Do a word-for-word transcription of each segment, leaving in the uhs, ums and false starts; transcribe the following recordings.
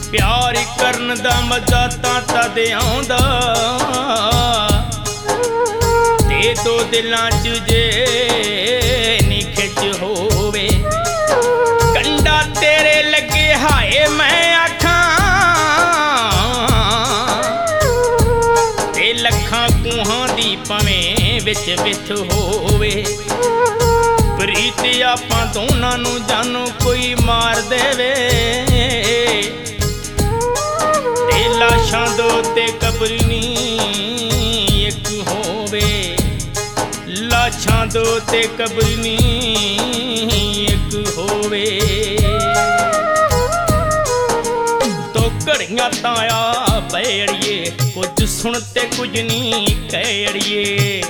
प्यार करन दा मजा तां तद आउंदा ते दो दिलां च जे नी खिच होवे। कंडा तेरे लगे हाए मैं आखां ते लखां कूहां दी भावें विच विथ होवे। प्रीत आपां दोनां नूं जानो कोई मार देवे ते लाशां दो ते कब्र नी एक होवे। लाशां दो ते कब्र नी एक होवे। तो घड़ियां तां आ बैड़िए कुछ सुन ते कुछ नी कैड़िए।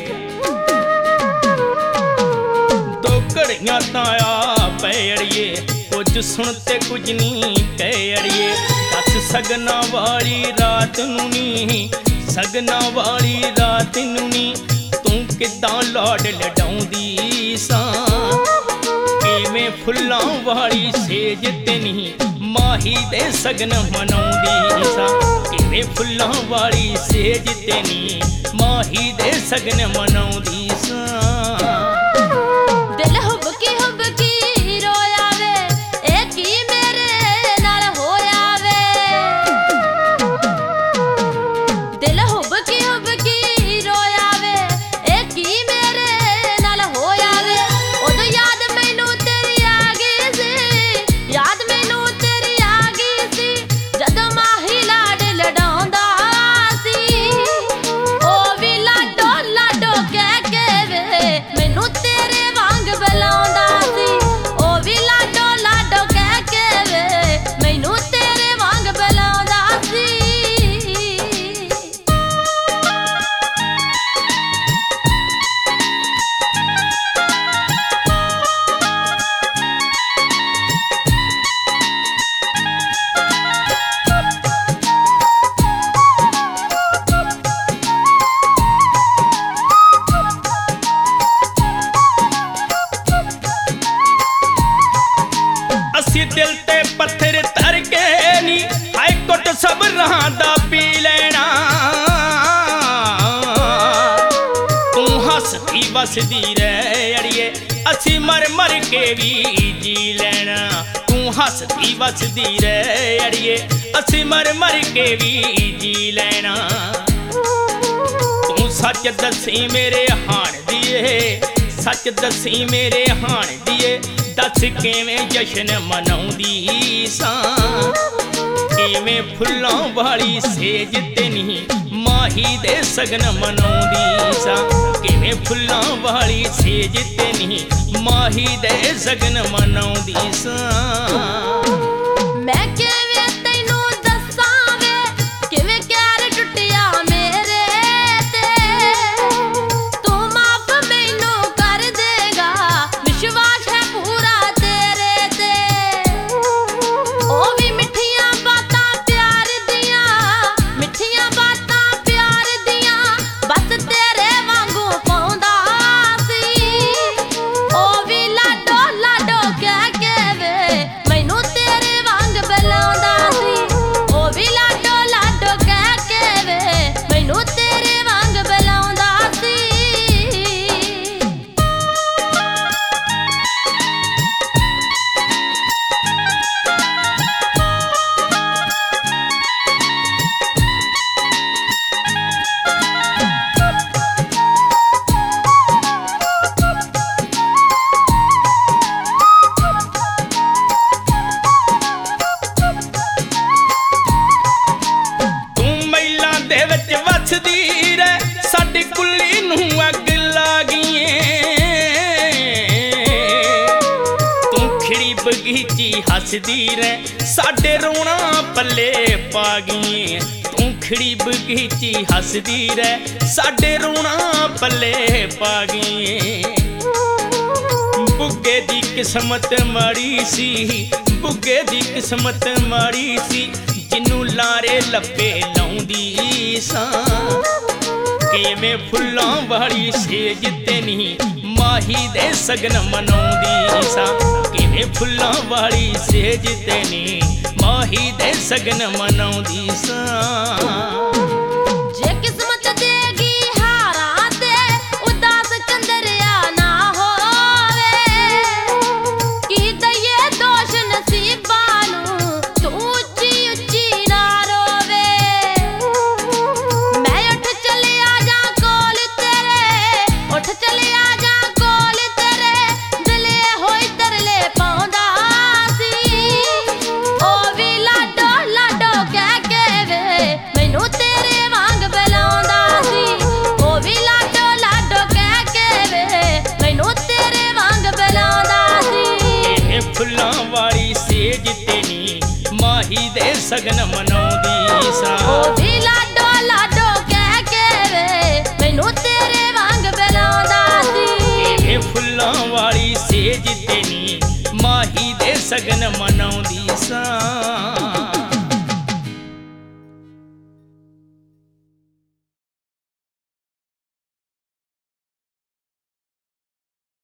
घड़ियां तां आ पैड़िए कुछ सुन ते कुछ नी कैड़िए। दस सगना वाली रात नूं नी सगना वाली रात नूं नी तू किदां लाड लडाउंदी सां। किवें फुल्लां वाली सेज ते नी माही दे सगन मनाउंदी सां। किवें फुल्लां वाली सेज ते नी माही दे सगन मनाउंदी सां। दिल ते पत्थर धर के नी हाय कुट सब राह दा पी लेना। तू हसदी वसदी रह अड़िए असी मर मर के भी जी लेना। तू हसदी वसदी रह अड़िए असी मर मर के भी जी लेना। तू सच दसी मेरे हाण दिए सच दसी मेरे हाण दिए। दस किवें जशन मनाउंदी सां। किवें फुल्लां वाली सेज ते नी माही दे सगन मनाउंदी सां। किवें फुल्लां वाली सेज ते नी माही दे सगन मनाउंदी सां। मैं किवें तैनूं दस्सां वे किवें प्यार टुटिया मेरे ते। तू माफ मैनूं कर देगा विश्वास है पूरा तेरे ते। ओ भी मिठियां बातां प्यार दियां मिठियां बातां प्यार दियां बस तेरे वांगू पाउंदा सी। ओ भी लाडो लाडो कह के वे मैनूं तेरे वांग बुलाउंदा सी। ओ भी लाडो लाडो कह के वे मैनूं तेरे वांग बुलाउंदा सी। तू मैलां दे विच वसदी रह साडी कुल्ली नूं अग लागिए। तू खिड़ी बगीची हसदी रह साडे रोना पल्ले पा गईए। तू खिड़ी बगीची हसदी रह साडे रोना पल्ले पा गईए। बुग्गे दी किस्मत माड़ी सी बुग्गे दी किस्मत माड़ी सी जिन्नू लारे लप्पे लाउंदी सां। किवें फुल्लां वाली सेज ते नी माही दे सगन मनाउंदी सां। किवें ਇਹ ਫੁੱਲਾਂ ਵਾਲੀ ਸੇਜ ਤੇ ਨੀ ਮਾਹੀ ਦੇ ਸਗਨ ਮਨਾਉਂਦੀ ਸਾਂ। ਜੇ ਕਿਸਮਤ ਦੇਗੀ ਹਾਰਾਂ ਤੇ ਉਦਾਸ ਚੰਦਰਿਆ ਨਾ ਹੋਵੇ, ਕੀ ਦਈਏ ਦੋਸ਼ ਨਸੀਬਾਂ ਨੂੰ ਤੂੰ ਉੱਚੀ ਉੱਚੀ ਨਾ ਰੋਵੇ। ਮੈਂ ਉੱਠ ਚਲਿਆ ਜਾ ਕੋਲ ਤੇਰੇ, ਉੱਠ ਚਲਿਆ ਜਾ ਕੋਲ ਤੇਰੇ, ਦਿਲੇ ਹੋਈ ਤਰਲੇ ਪਾਉਂਦਾ ਸੀ। ਉਹ ਵੀ ਲਾਡੋ ਲਾਡੋ ਕਹਿ ਕੇ ਵੇ ਮੈਨੂੰ ਤੇਰੇ ਵਾਂਗ ਬੁਲਾਉਂਦਾ ਸੀ। ਉਹ ਵੀ ਲਾਡੋ ਲਾਡੋ ਕਹਿ ਕੇ ਵੇ ਮੈਨੂੰ ਤੇਰੇ ਵਾਂਗ ਬੁਲਾਉਂਦਾ ਸੀ। ਇਹ ਫੁੱਲਾਂ ਵਾਲੀ ਸੇਜ ਤੇ ਨੀ ਮਾਹੀ ਦੇ ਸਗਨ ਮਨਾਉਂਦੀ ਸਾਂ। ਉਹ ਵੀ ਲਾਡੋ ਲਾਡੋ ਕਹਿ ਕੇ ਵੇ ਮੈਨੂੰ ਤੇਰੇ ਵਾਂਗ ਬੁਲਾਉਂਦਾ ਸੀ। ਇਹ ਫੁੱਲਾਂ ਵਾਲੀ ਸੇਜ ਤੇ ਨੀ ਮਾਹੀ ਦੇ ਸਗਨ ਮਨਾਉਂਦੀ ਸਾਂ।